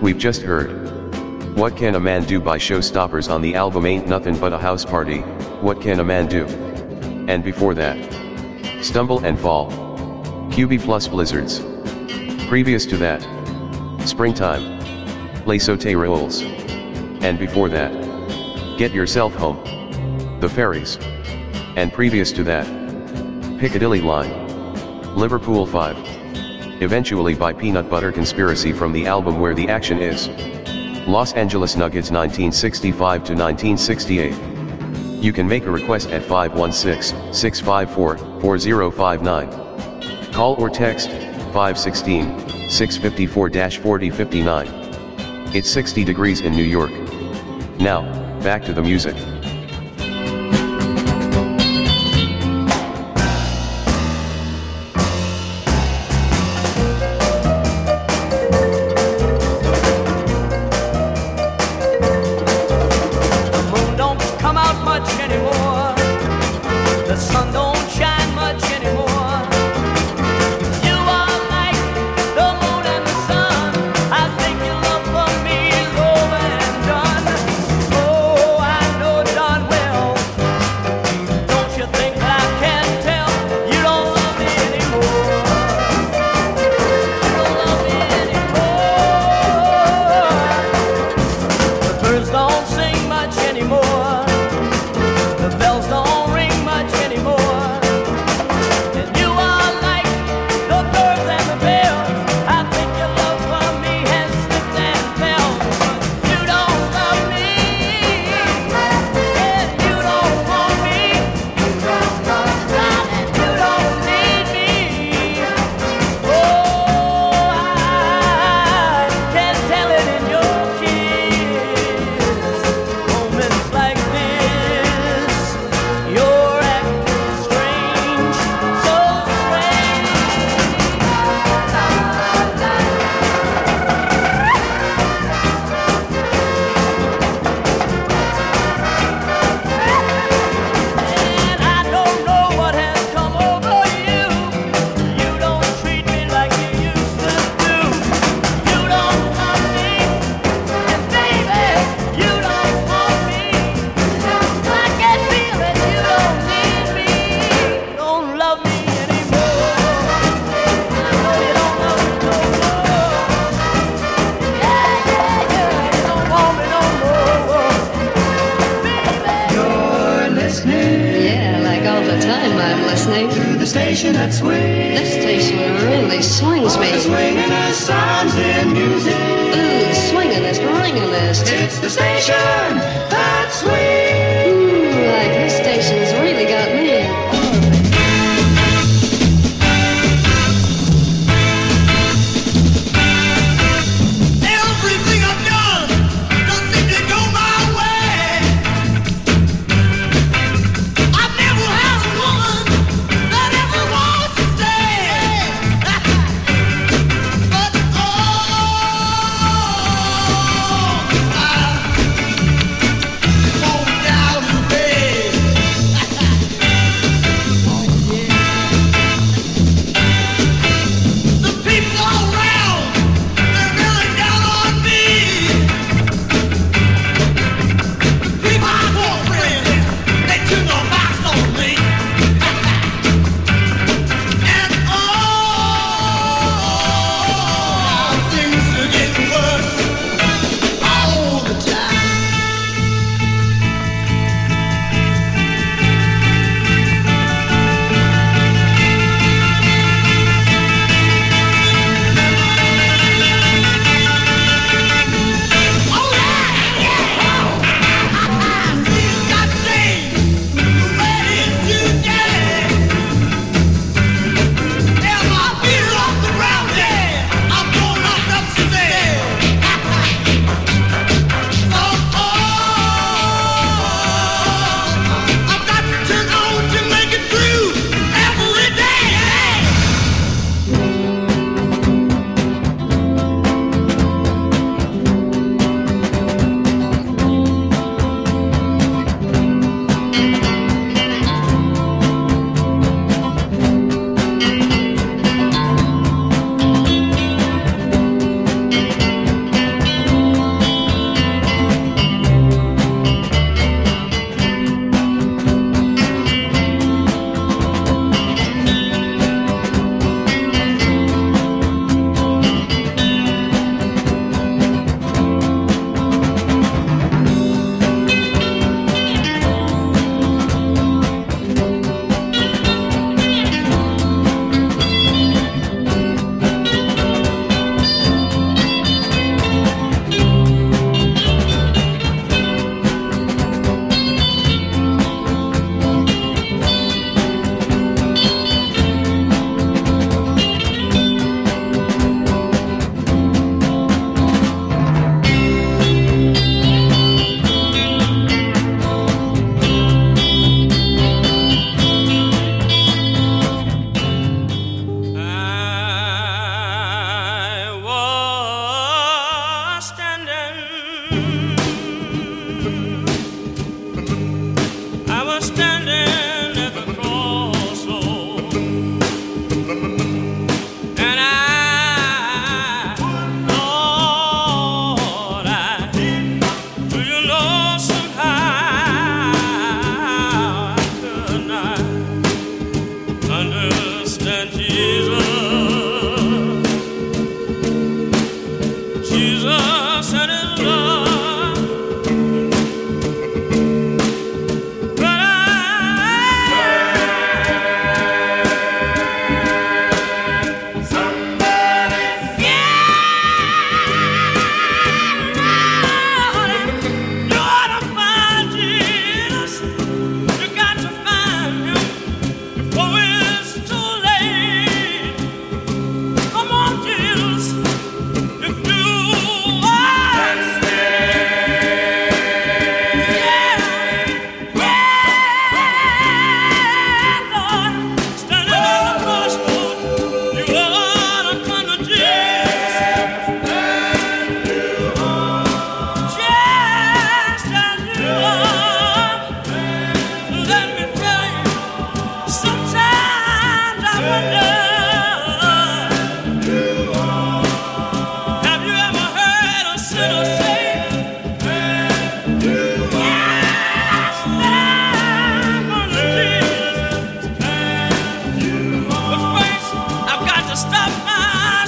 We've just heard What Can a Man Do by Showstoppers on the album Ain't Nothin' But a House Party, What Can a Man Do? And before that, Stumble and Fall, QB plus Blizzards. Previous to that, Springtime, Les Sauterelles. And before that, Get Yourself Home, The Fairies. And previous to that, Piccadilly Line, Liverpool 5. Eventually by Peanut Butter Conspiracy from the album Where the Action Is. Los Angeles Nuggets 1965 to 1968. You can make a request at 516-654-4059. Call or text 516-654-4059. It's 60 degrees in New York. Now, back to the music.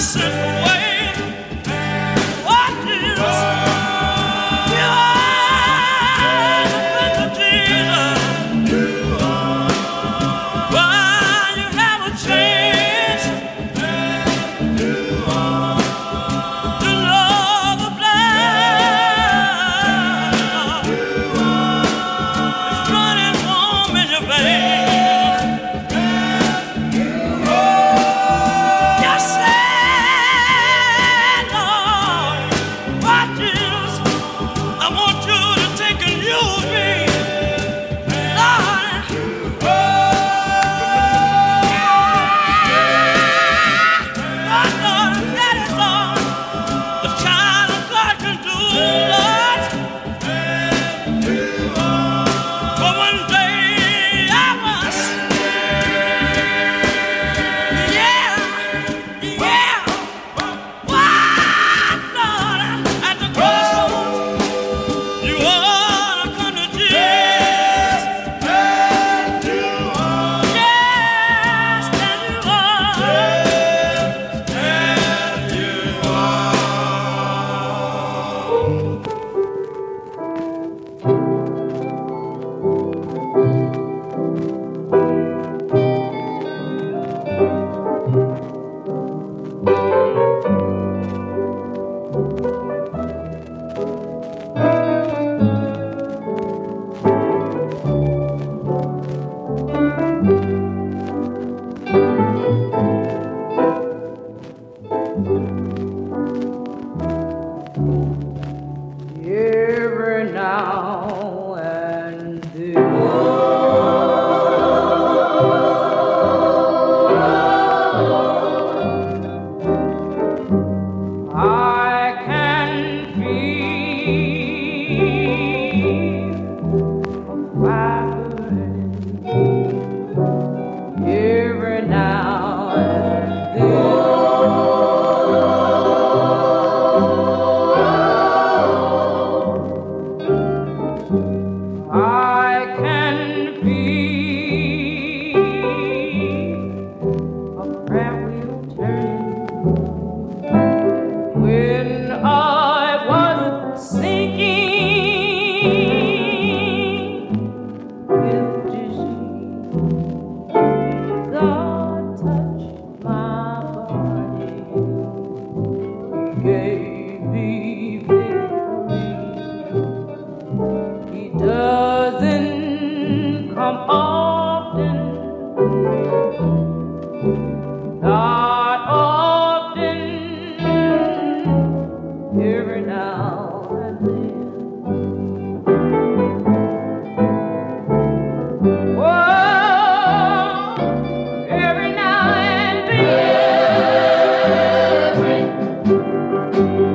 Every now and then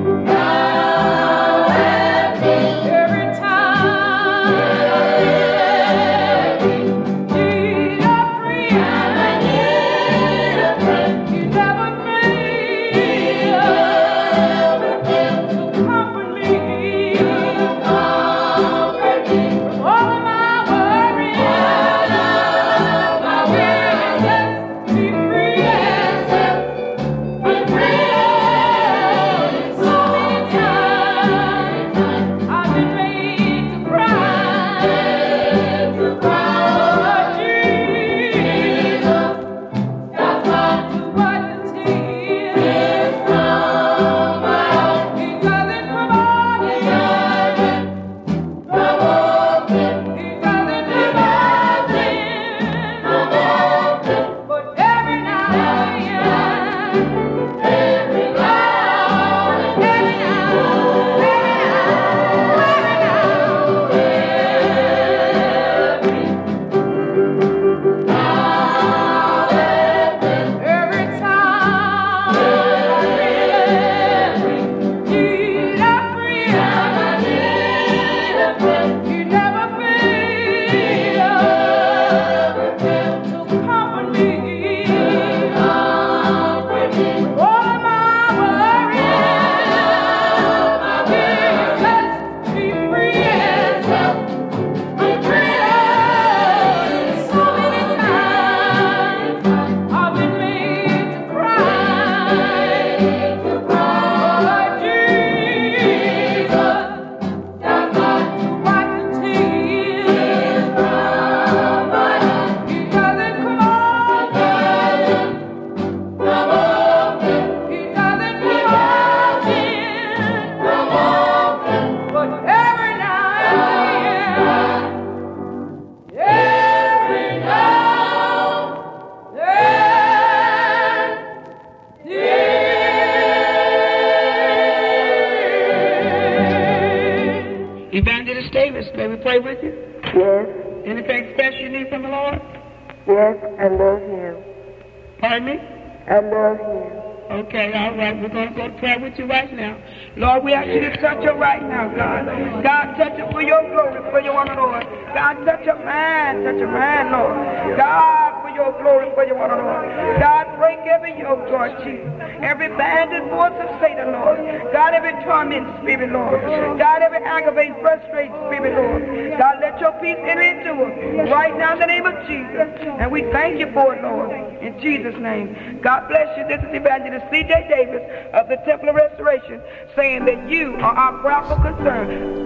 Davis. May we pray with you? Yes. Anything special you need from the Lord? Yes, I love him. Pardon me? I love him. Okay, all right. We're going to go to prayer with you right now. Lord, we ask you to touch her right now, God. God, touch her for your glory, for your honor, Lord. God, touch her man, Lord. God, for your glory, for your honor, Lord. God, break every yoke, Lord Jesus. Every banded force of Satan, Lord. God, every torment spirit, Lord. God, every aggravating, frustrating spirit, Lord. God, let your peace enter into her right now in the name of Jesus. And we thank you for it, Lord. In Jesus' name. God bless you. This is Evangelist C.J. Davis of the Temple of Restoration, saying that you are our prayerful concern.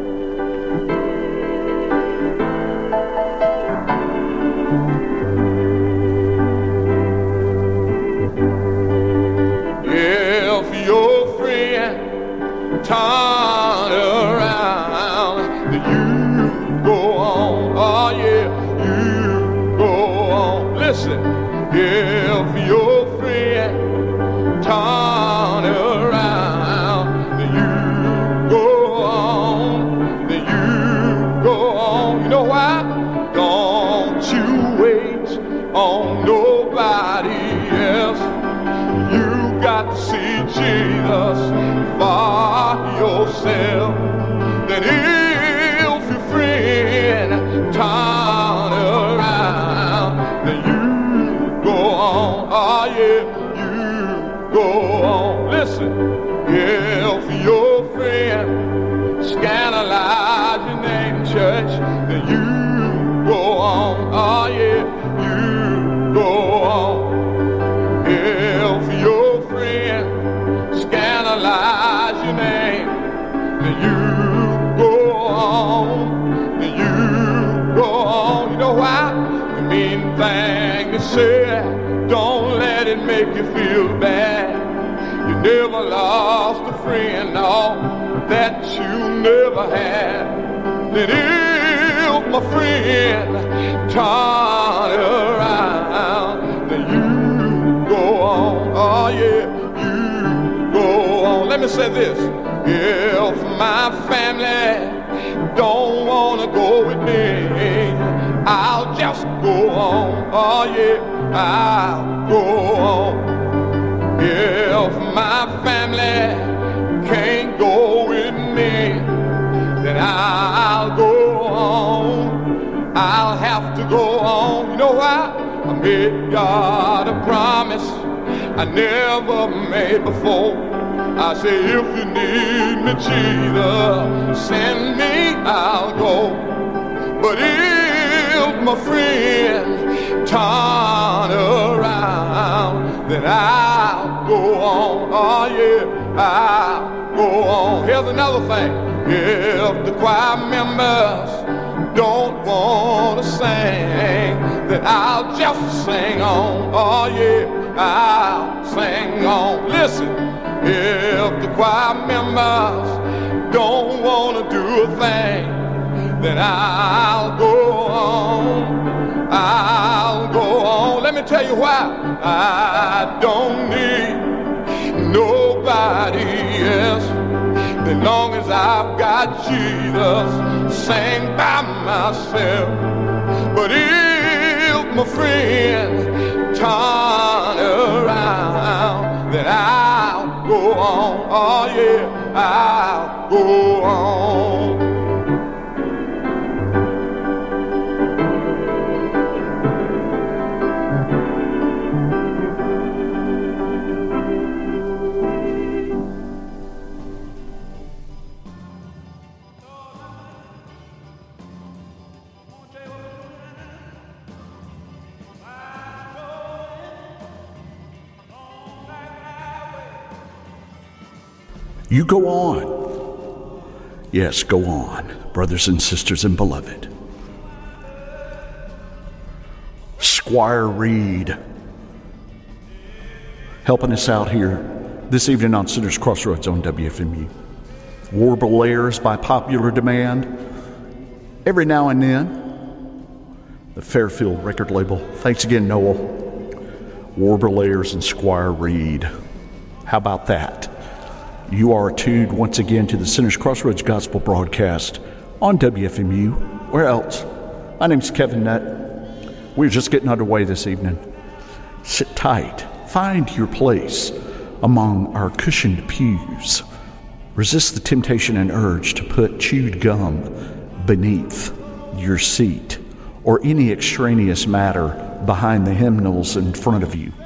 If your friend turn around, then you go on. Oh yeah, you go on. Listen, if your friend turn around, then you go on, then you go on. You know why? Don't you wait on nobody else. You got to see Jesus for yourself. Then if your friend turn around, then you go on. Oh yeah, go on. Listen, if your friend scandalize your name, church, then you go on. Oh yeah, you go on. If your friend scandalize your name, then you go on. Then you go on. You know why? The mean thing to say, don't let it make you feel bad. You never lost a friend, no, that you never had. Then if my friend turn around, then you go on. Oh yeah, you go on. Let me say this. If my family don't want to go with me, I'll just go on. Oh yeah, I'll go on. If my family can't go with me, then I'll go on. I'll have to go on. You know why? I made God a promise I never made before. I say, if you need me, Jesus, send me, I'll go. But if my friend turn around, then I'll go on. Oh yeah, I'll go on. Here's another thing. If the choir members don't want to sing, then I'll just sing on. Oh yeah, I'll sing on. Listen, if the choir members don't want to do a thing, then I'll go on. I'll go on. Let me tell you why. I don't need nobody else. As long as I've got Jesus, sing by myself. But if my friend turn around, then I'll go on. Oh yeah, I'll go on. You go on. Yes, go on, brothers and sisters and beloved. Squire Reed helping us out here this evening on Sinners Crossroads on WFMU. Warble airs by popular demand. Every now and then, the Fairfield record label. Thanks again, Noel. Warble airs and Squire Reed. How about that? You are tuned once again to the Sinners Crossroads Gospel broadcast on WFMU. Where else? My name's Kevin Nutt. We're just getting underway this evening. Sit tight. Find your place among our cushioned pews. Resist the temptation and urge to put chewed gum beneath your seat or any extraneous matter behind the hymnals in front of you.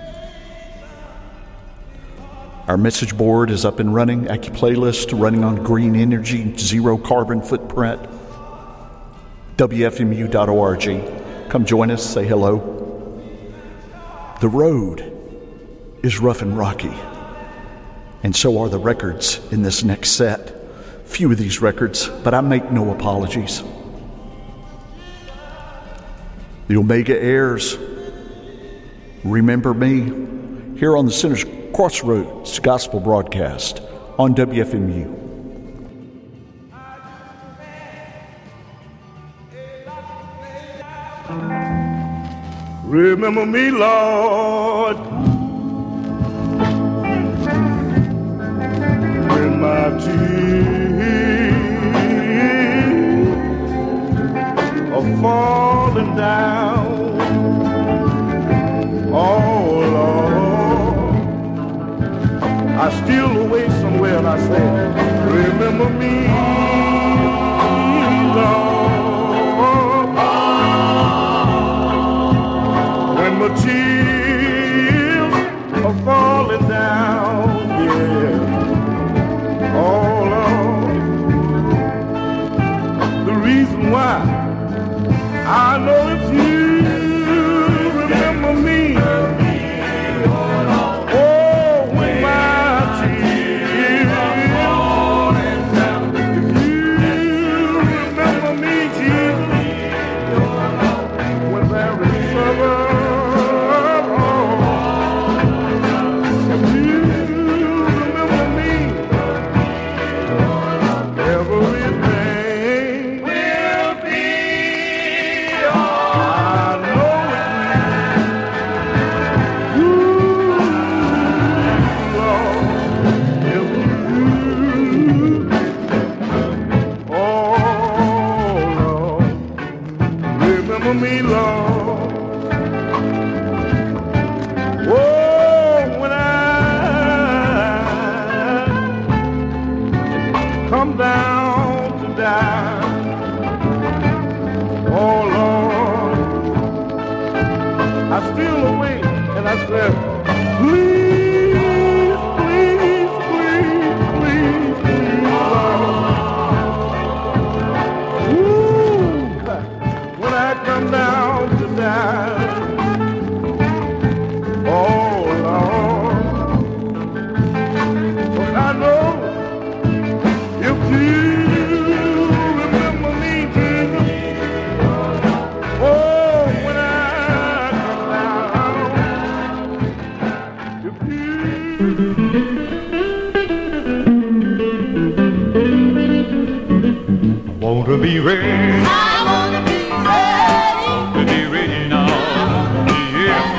Our message board is up and running. AccuPlaylist running on green energy, zero carbon footprint. WFMU.org. Come join us, say hello. The road is rough and rocky, and so are the records in this next set. Few of these records, but I make no apologies. The Omega Heirs, Remember Me, here on the Sinner's Crossroads Gospel Broadcast on WFMU. Remember me, Lord, when my tears are falling down. Oh, Lord, I steal away somewhere and I say, remember me, Lord. When my tears are falling down, yeah. Oh, Lord. The reason why I know it's you. Remember me. Oh, when my tears are falling down. If you remember me, Jesus, when there is sorrow. Me, Lord. Oh, when I come down to die, oh Lord, I steal away and I said, please, please, please, please, please, Lord. Ooh, when I come down to die, oh Lord, 'cause I know if you remember me, Jesus, oh, when I come down, if you I want to be ready. I want to be ready now. Yeah.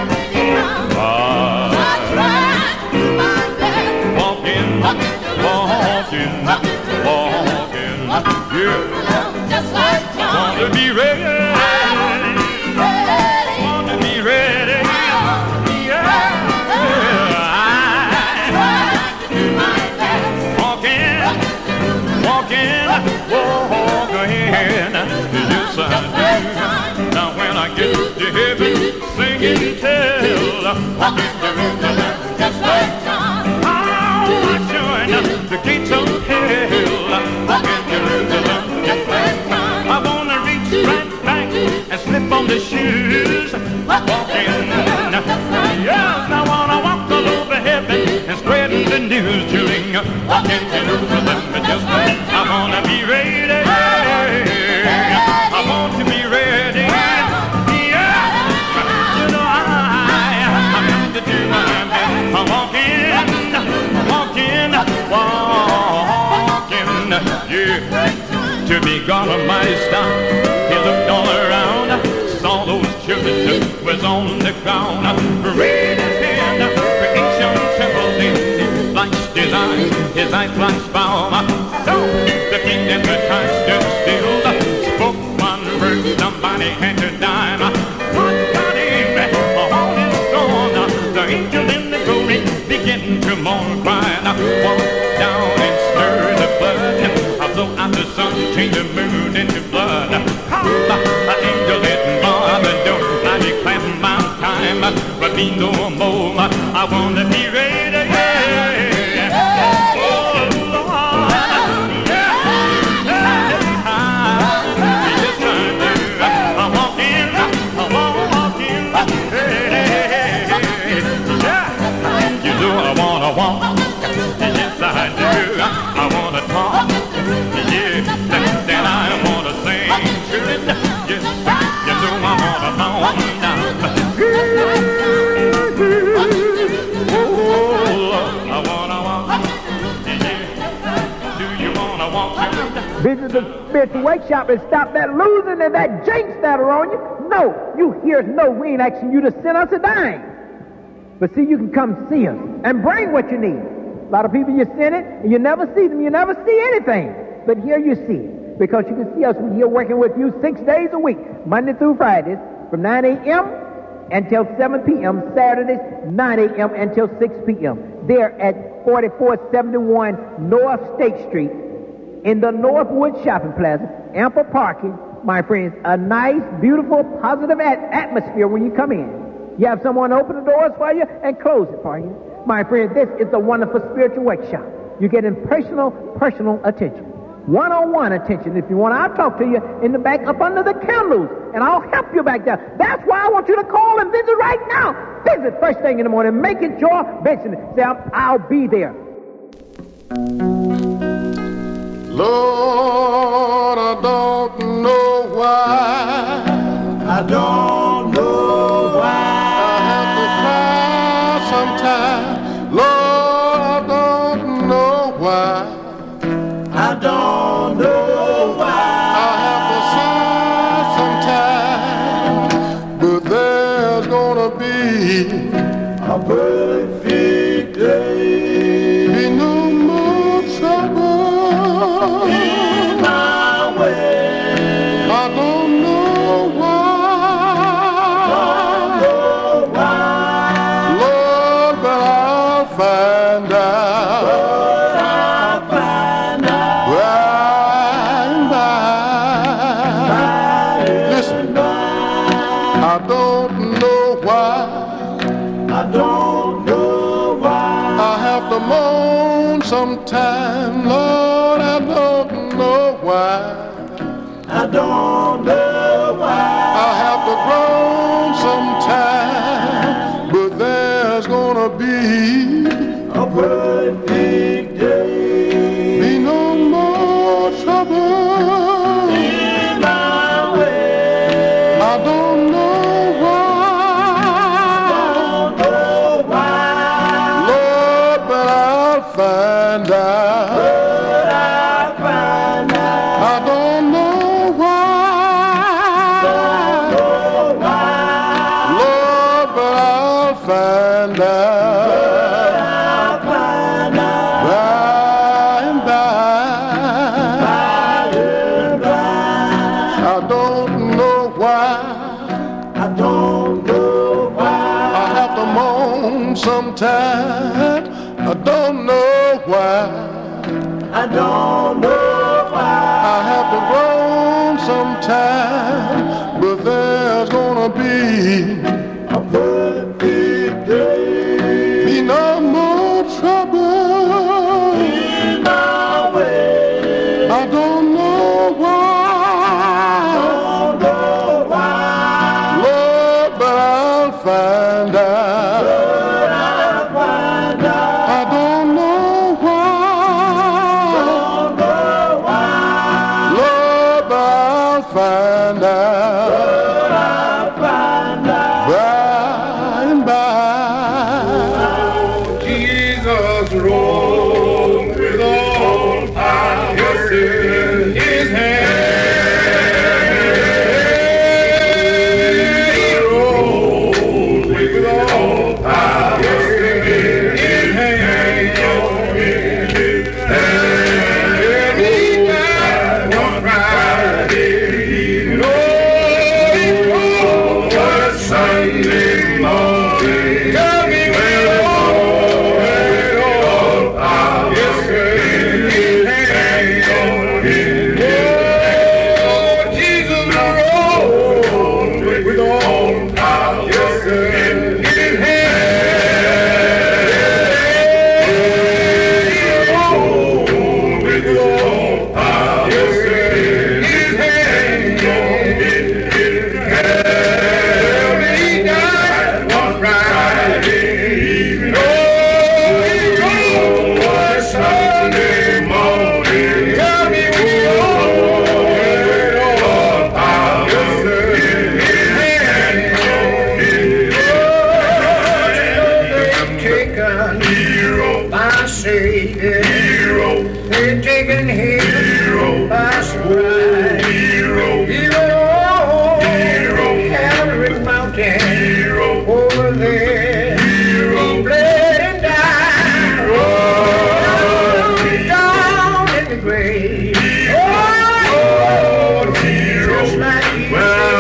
I try to do my best. Walking. Yeah. Just like John. Want to be ready. Want to be ready. Yeah. I try to do my best. Walking. Yes, I do. Now when I get to heaven, singing tell, walking Jerusalem just like John. I join the gates of hell, walking Jerusalem just like John. I wanna reach right back and slip on the shoes, walking. Yes, I wanna walk all over heaven and spread the news, doing walking Jerusalem just like. I wanna be ready. I want to be ready. Yeah. You know I'm going to do my best. I'm walking. Yeah. To be God Almighty stop. He looked all around, saw those children who was on the ground. Read his hand, creation trembled in his lights design. His eyes like balm. So the king and the time stood still. Spoke one word, somebody had to die. One got him on his throne. The angel in the glory began to mourn, crying, walk down and stir the blood. I'll blow out the sun, change the moon into blood. The angel didn't bother, don't I declare my time, but me no more. I wanna be ready, yeah. Oh Lord, yeah. Yes I do. I walk in, hey, yeah. You know I wanna walk, yes I do. I wanna talk, yeah. Then I wanna sing, yes. You know I wanna moan now. Visit the spiritual workshop and stop that losing and that jinx that are on you. No, you hear no, we ain't asking you to send us a dime. But see, you can come see us and bring what you need. A lot of people you send it and you never see them, you never see anything. But here you see it, because you can see us. We're here working with you 6 days a week, Monday through Fridays, from 9 a.m. until 7 p.m., Saturdays 9 a.m. until 6 p.m. They're at 4471 North State Street in the Northwood Shopping Plaza. Ample parking, my friends. A nice, beautiful, positive atmosphere when you come in. You have someone open the doors for you and close it for you. My friends, this is a wonderful spiritual workshop. You get in personal attention. One-on-one attention. If you want, I'll talk to you in the back up under the candles, and I'll help you back there. That's why I want you to call and visit right now. Visit first thing in the morning. Make it your business. Say, I'll be there. Lord, I don't know why. I don't know why. I have to cry sometimes. Lord, I don't know why. I don't know why. I have to sigh sometimes. But there's gonna be a perfect day. Be no more trouble in my way. I don't know why. Don't know why. Lord, but I'll find out. Lord, I'll find out. By and by. Listen, I don't know why. I don't know why. I have to moan sometime, Lord, I don't know why. I don't know why. I have to groan sometime, but there's gonna be a perfect day. Be no more trouble in my way. I don't know why. I don't know why. Lord, but I'll find out. Lord, I'll find out. I don't know why. Don't know why. Lord, but I'll find out. Lord, I'll find out. By and by. I don't know why. I don't know why. I have to moan sometime. I don't know why. I don't know why. I have to groan sometime, but there's gonna be a perfect day. Be no more trouble in my way. I don't know why. Don't know why. Lord, but I'll find out. Lord, I'll find out. I don't know why. Don't know Sunday morning. Tell me they're taking him by surprise. Calvary Mountain over there. He bled and died down in the grave. Just like he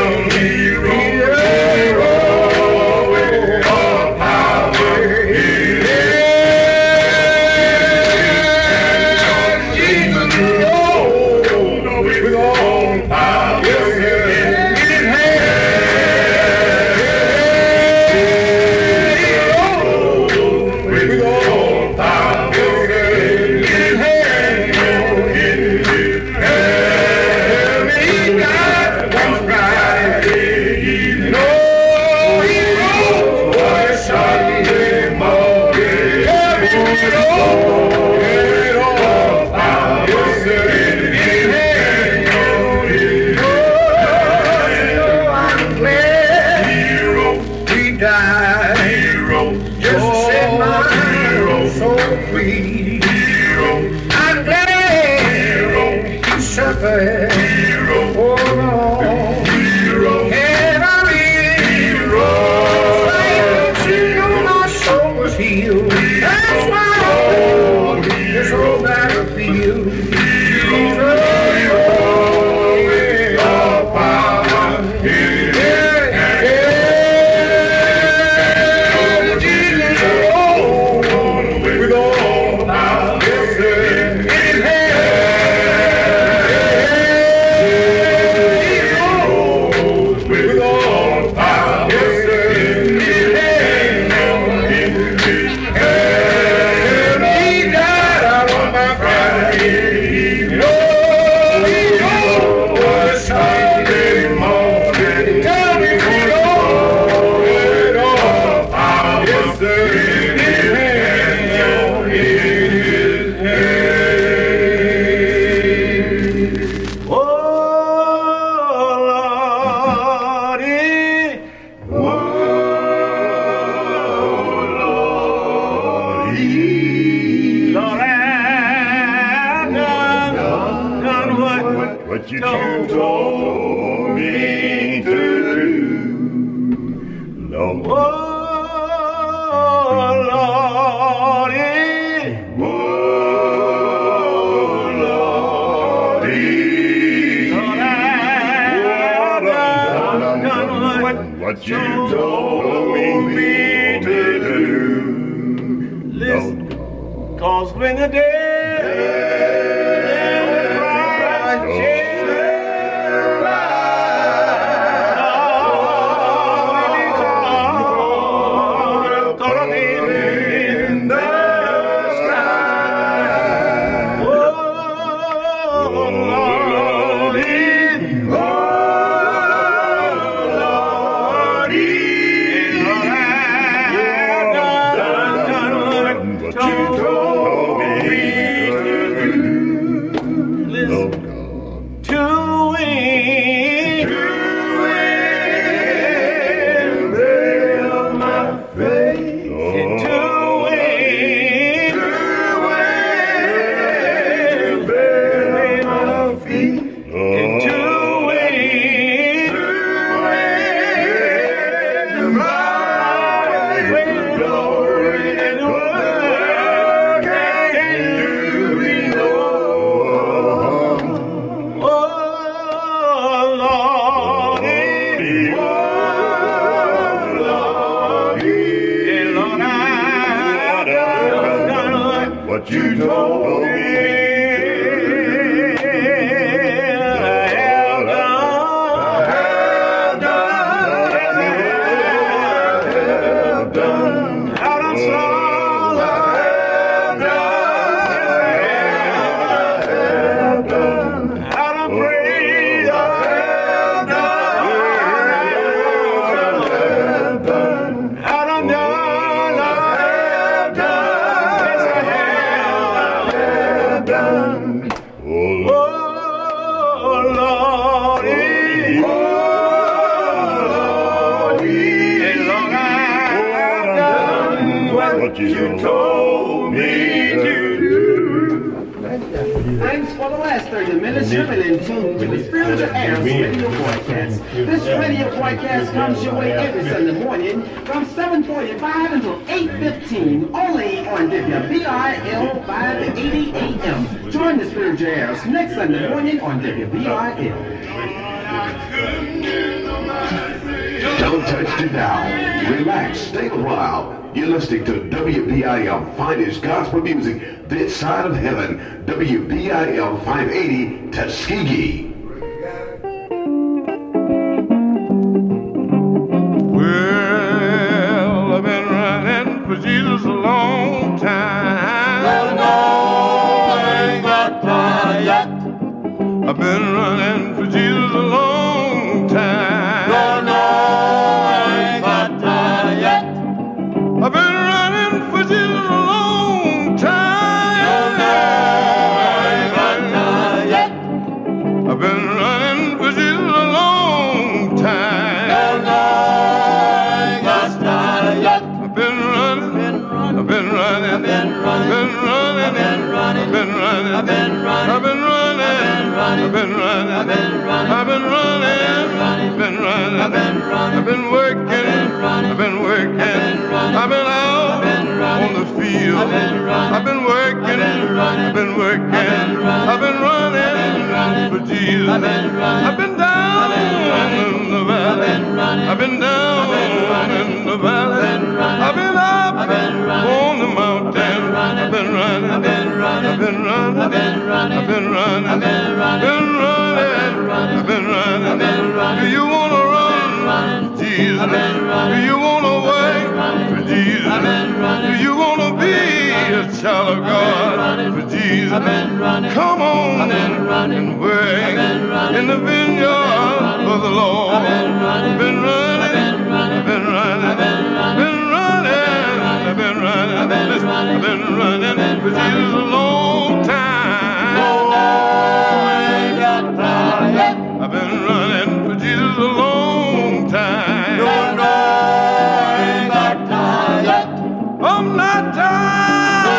what you told me to do. Listen, 'cause when the day you told me done. Oh, Lordy, as long I've done what you told me to do. Thanks for the last 30 minutes. You've been in tune to the Spiritual Heirs radio broadcast. This radio broadcast comes your way every Sunday morning from 7:45 until 8:15, only on WBIL 580 AM. Join the Spiritual Heirs next Sunday morning on WBIL. Don't touch the dial. Relax. Stay a while. You're listening to WBIL Finest Gospel Music this side of heaven. WBIL 580 Tuskegee. Well, I've been running for Jesus a long time. No, I ain't got time yet. I've been running for Jesus a long time. No, I ain't got time yet. I've been running for Jesus a long time. No, I ain't got time yet. I've been running for Jesus a long time. No, I ain't got time yet. I've been running, I've been running, I've been running, I've been running, I've been running, I've been running, I've been running, I've been running, I've been running, I've been running, I've been running, I've been running, I've been working, I've been working, I've been out on the field, I've been working, I've been working, I've been running for Jesus, I've been down in the valley, I've been down in the valley, I've been up on the mountain, I've been running, I've been running, I've been running, I've been running, I've been running, I've been running, I've been running, do you want to run for Jesus? Do you want to wait for Jesus? Do you want to be a child of God for Jesus? Come on and wait in the vineyard of the Lord. I've been running, I've been running, I've been running, I've been running, I've been running, I've been running for Jesus a long time. No, I ain't got time yet. I've been running for Jesus a long time. No, I ain't got time yet. I'm not tired.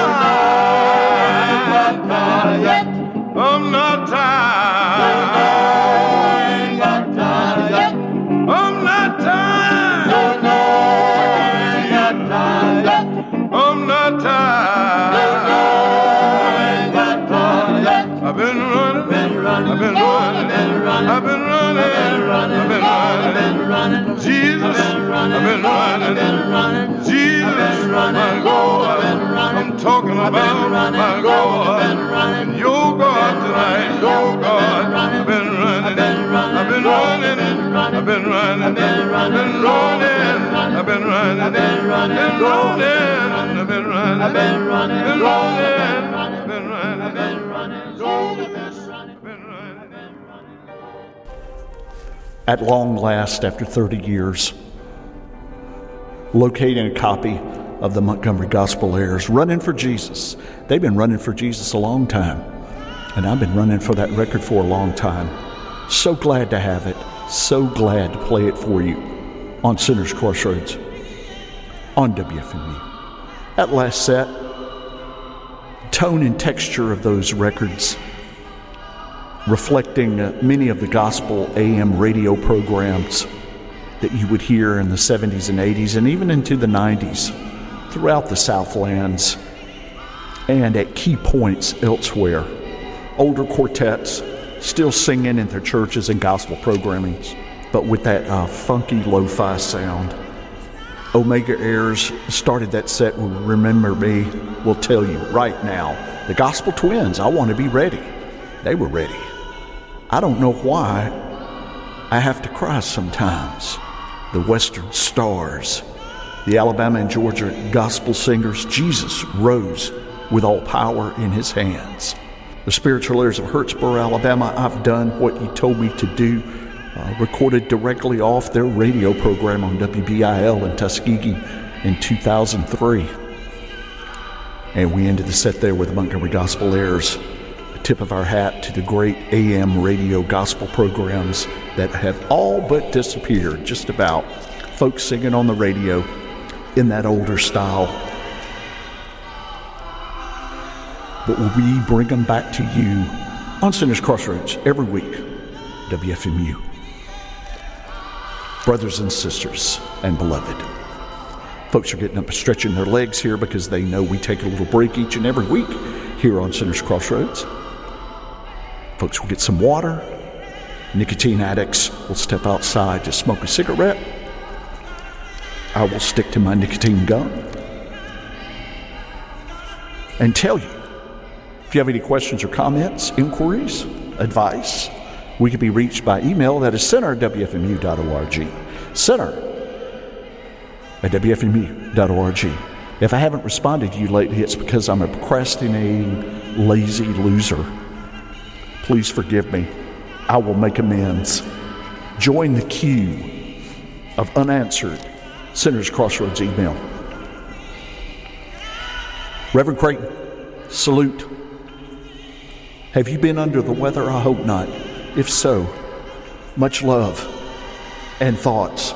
I'm not tired. ain't got time yet. I'm not tired. No, ain't got time yet. I'm not tired. ain't got time yet. I've been running, I've been running, I've been running, I've been running. Jesus, I've been running. Jesus, my Lord. I'm talking about my God and your God tonight. Your God. I've been running, I've been running, I've been running, I've been running, I've been running, I've been running, I've been running, I've been running, I've been running, I've been running, I've been running. At long last, after 30 years, locating a copy of the Montgomery Gospel Heirs, Running for Jesus. They've been running for Jesus a long time, and I've been running for that record for a long time. So glad to have it, so glad to play it for you on Sinners Crossroads, on WFMU. That last set, tone and texture of those records, reflecting many of the gospel AM radio programs that you would hear in the 70s and 80s and even into the 90s throughout the Southlands and at key points elsewhere. Older quartets still singing in their churches and gospel programming, but with that funky lo-fi sound. Omega Heirs started that set with Remember Me. Will tell you right now, the Gospel Twins, I Want to Be Ready. They were ready. I don't know why I have to cry sometimes. The Western Stars, the Alabama and Georgia gospel singers, Jesus rose with all power in his hands. The Spiritual Heirs of Hurtsboro, Alabama, I've done what you told me to do, recorded directly off their radio program on WBIL in Tuskegee in 2003. And we ended the set there with the Montgomery Gospel Heirs A tip of our hat to the great AM radio gospel programs that have all but disappeared, just about. Folks singing on the radio in that older style. But we bring them back to you on Sinners Crossroads every week. WFMU. Brothers and sisters and beloved. Folks are getting up and stretching their legs here because they know we take a little break each and every week here on Sinners Crossroads. Folks will get some water. Nicotine addicts will step outside to smoke a cigarette. I will stick to my nicotine gum and tell you, if you have any questions or comments, inquiries, advice, we can be reached by email. That is center@wfmu.org. center@wfmu.org. If I haven't responded to you lately, it's because I'm a procrastinating, lazy loser. Please forgive me. I will make amends. Join the queue of unanswered Sinners Crossroads email. Reverend Creighton, salute. Have you been under the weather? I hope not. If so, much love and thoughts.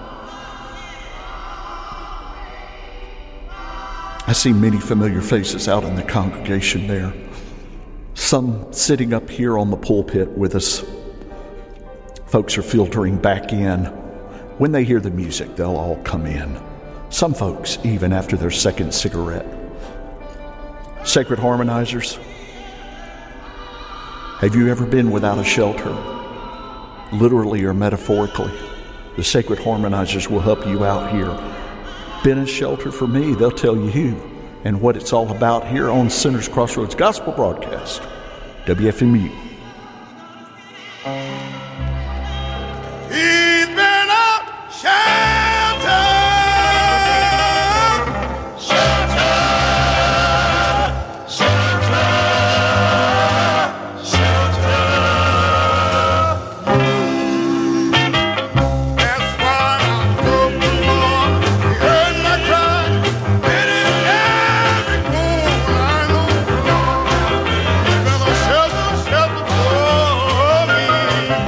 I see many familiar faces out in the congregation there. Some sitting up here on the pulpit with us. Folks are filtering back in. When they hear the music, they'll all come in. Some folks, even after their second cigarette. Sacred Harmonizers, have you ever been without a shelter? Literally or metaphorically, the Sacred Harmonizers will help you out here. Been a shelter for me, they'll tell you who and what it's all about here on Sinners Crossroads Gospel Broadcast, WFMU. He's been a shelter, shelter, shelter, shelter. That's why I love the Lord. He heard my cry, and in every corner I know. He's been a shelter, shelter for me.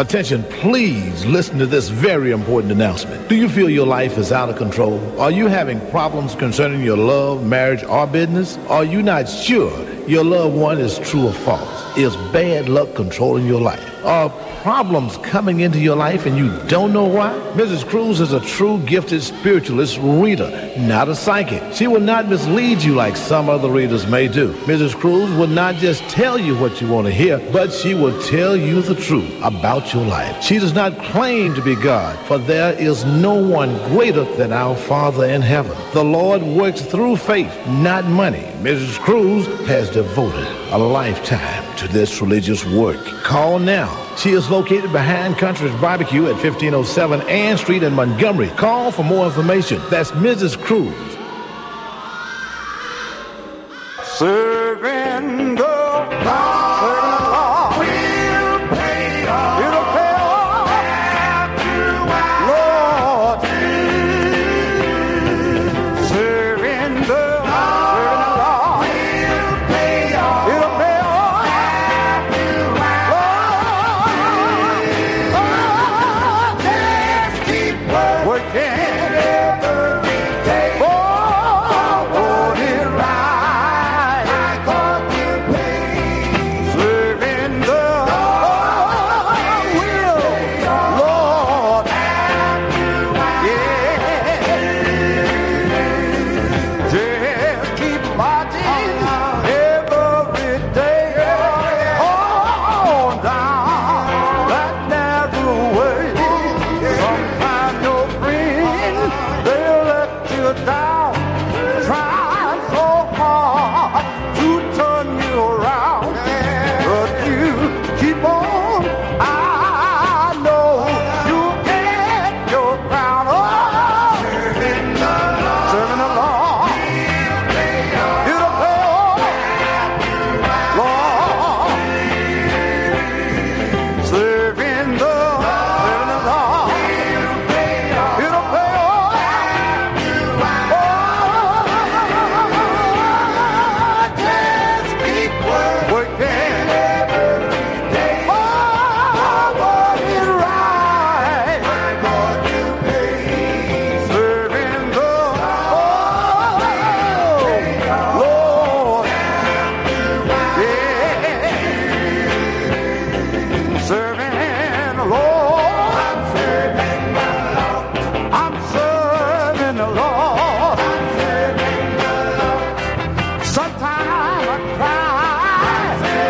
Attention, please listen to this very important announcement. Do you feel your life is out of control? Are you having problems concerning your love, marriage, or business? Are you not sure your loved one is true or false? Is bad luck controlling your life? Are problems coming into your life and you don't know why? Mrs. Cruz is a true gifted spiritualist reader, not a psychic. She will not mislead you like some other readers may do. Mrs. Cruz will not just tell you what you want to hear, but she will tell you the truth about your life. She does not claim to be God, for there is no one greater than our Father in heaven. The Lord works through faith, not money. Mrs. Cruz has devoted a lifetime to this religious work. Call now. She is located behind Country's Barbecue at 1507 Ann Street in Montgomery. Call for more information. That's Mrs. Cruz. Serving the Lord will pay off. It'll pay off after a while. Lord, serving the Lord will pay off. It'll pay off after a while. Lord, just keep working every day. Oh, won't it right? Serving the will, Lord, yeah. Just keep marching every day on down that narrow way. Sometimes your friends, they'll let you down. Try so hard to turn you around, but you keep on. I know you'll get your crown. Oh, serving the Lord, it'll pay off, Lord. Serving the Lord, it'll pay off. Just keep working every day. Oh, what is right? Serving the Lord, yeah. Serving the Lord. I'm serving the Lord. Sometimes I cry.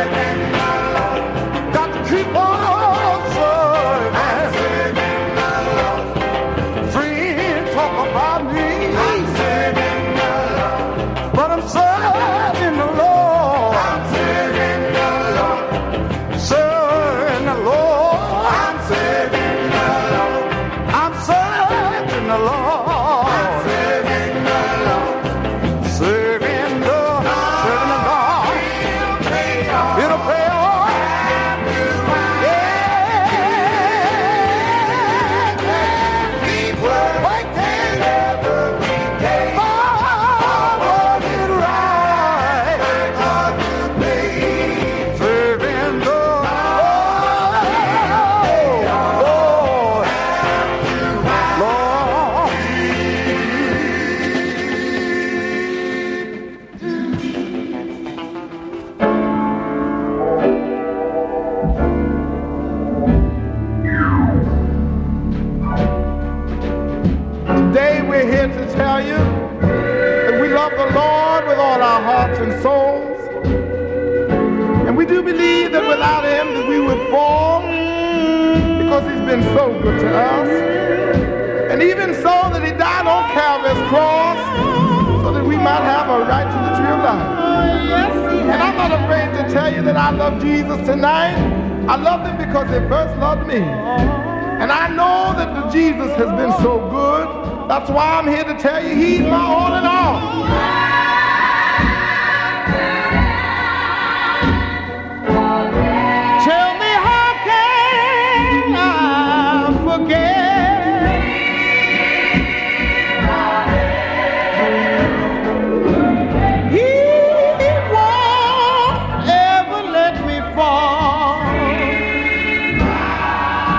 Got to keep on serving. Friends talk about me, but I'm serving the Lord. Serving the Lord. I'm serving the Lord. Serving the Lord. It'll pay off. Yeah. Keep working every day. Oh, what is right? Serving the Today we're here to tell you that we love the Lord with all our hearts and souls. And we do believe that without him that we would fall, because he's been so good to us. And even so that he died on Calvary's cross so that we might have a right to the tree of life. And I'm not afraid to tell you that I love Jesus tonight. I love him because he first loved me. And I know that the Jesus has been so good. That's why I'm here to tell you he's my all in all. Tell me, how can I forget? He won't ever let me fall.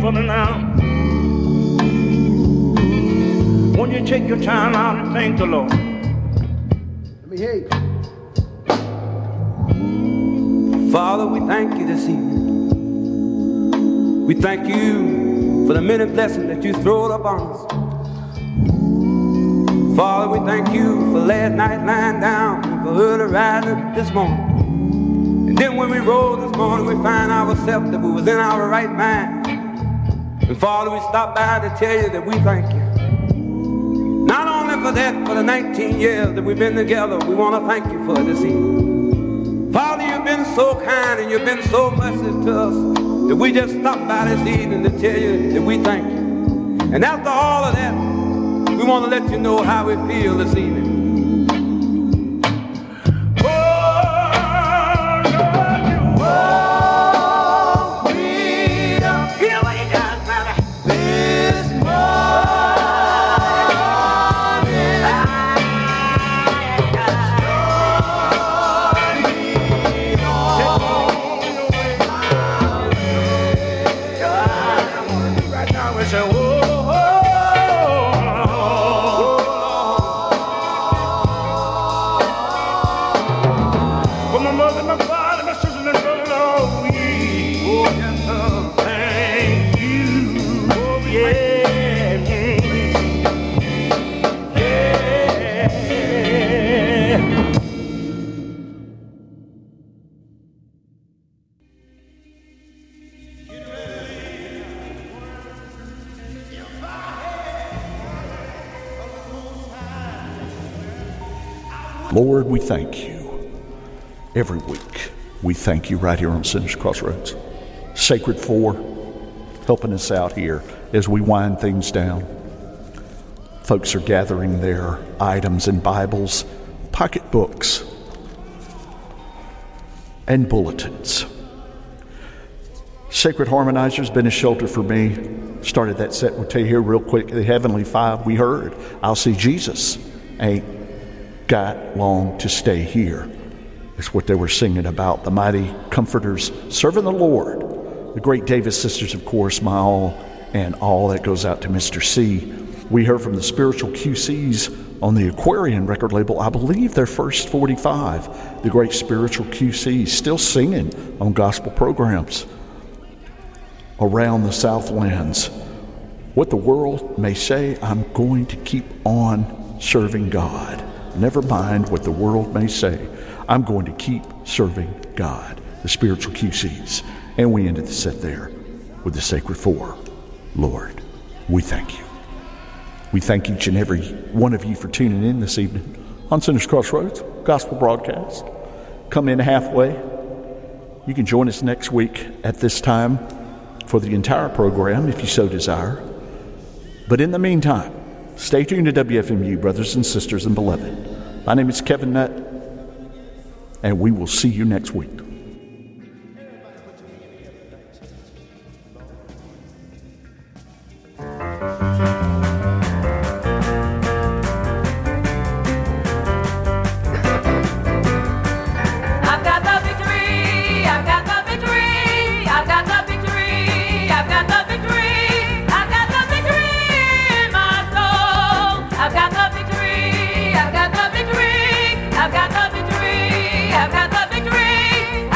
for me now. Won't you take your time out and thank the Lord? Let me hear you. Father, we thank you this evening. We thank you for the many blessings that you throwed upon us. Father, we thank you for last night lying down and for early rising this morning. And then when we rose this morning, we find ourselves that we was in our right mind. And Father, we stopped by to tell you that we thank you. Not only for that, for the 19 years that we've been together, we want to thank you for it this evening. Father, you've been so kind and you've been so merciful to us that we just stopped by this evening to tell you that we thank you. And after all of that, we want to let you know how we feel this evening. Lord, we thank you. Every week, we thank you right here on Sinners Crossroads. Sacred 4, helping us out here as we wind things down. Folks are gathering their items and Bibles, pocketbooks, and bulletins. Sacred Harmonizer's been a shelter for me. Started that set, we'll tell you here real quick. The Heavenly Five, we heard, I'll see Jesus. Ain't got long to stay here. It's what they were singing about, the mighty comforters serving the Lord. The great Davis sisters, of course, my all, and all that goes out to Mr. C. We heard from the Spiritual QCs on the Aquarian record label, I believe their first 45. The great Spiritual QCs still singing on gospel programs around the Southlands. What the world may say, I'm going to keep on serving God. Never mind what the world may say. I'm going to keep serving God, the Spiritual QCs. And we ended the set there with the Sacred 4. Lord, we thank you. We thank each and every one of you for tuning in this evening on Sinners Crossroads Gospel Broadcast. Come in halfway. You can join us next week at this time for the entire program if you so desire. But in the meantime, stay tuned to WFMU, brothers and sisters and beloved. My name is Kevin Nutt, and we will see you next week. I've got the victory.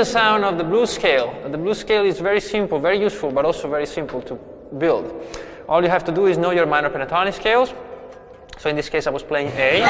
the sound of the blues scale. The blues scale is very simple, very useful, but also very simple to build. All you have to do is know your minor pentatonic scales. So in this case I was playing A.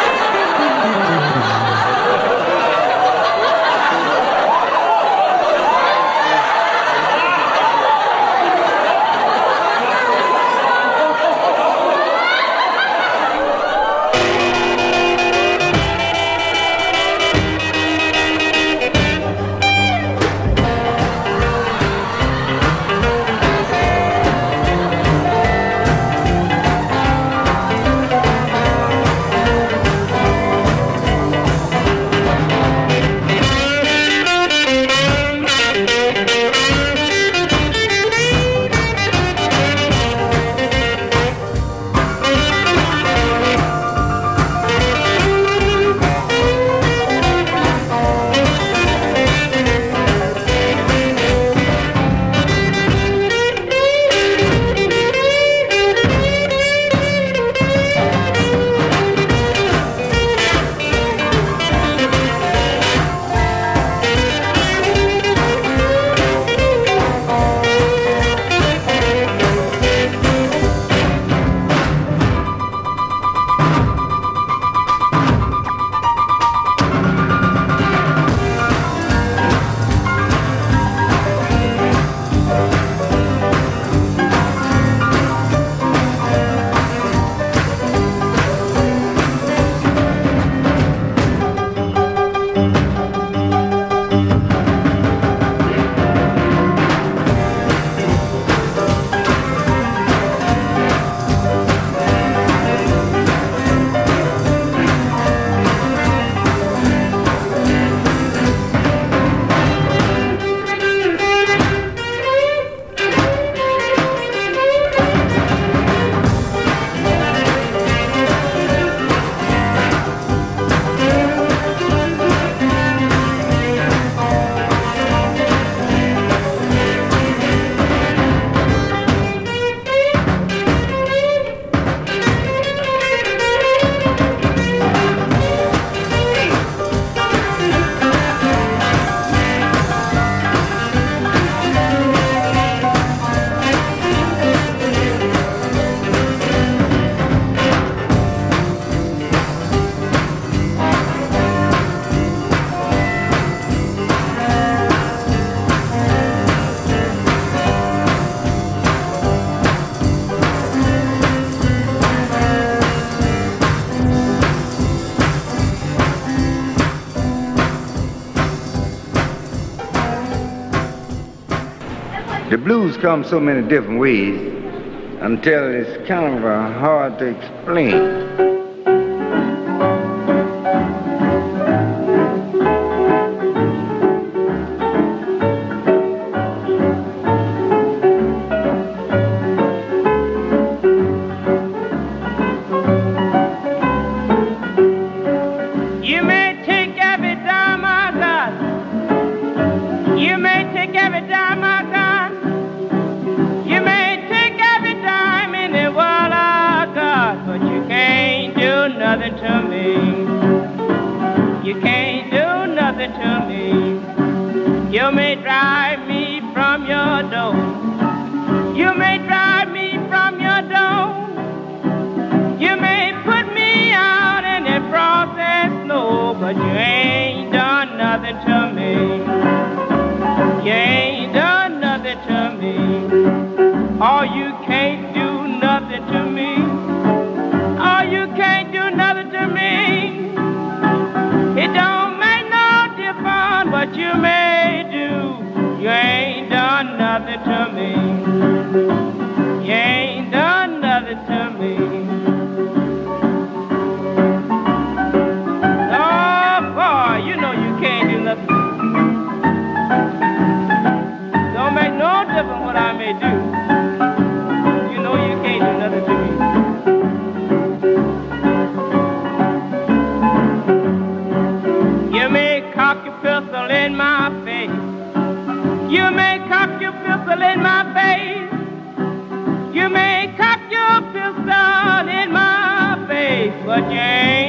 The blues come so many different ways until it's kind of hard to explain. You may drive me from your door. You may drive me from your door. You may put me out in the frost and snow, but you ain't done nothing to me. You ain't done nothing to me. Oh, you can't do nothing to me. Oh, you can't do nothing to me. It don't make no difference what you may do. You ain't done nothing to me. You ain't done nothing to me. Oh, boy, you know you can't do nothing. Don't make no difference what I may do. You know you can't do nothing to me. You may cock your pistol in my face. You may cock your pistol in my face. You may cock your pistol in my face, but you ain't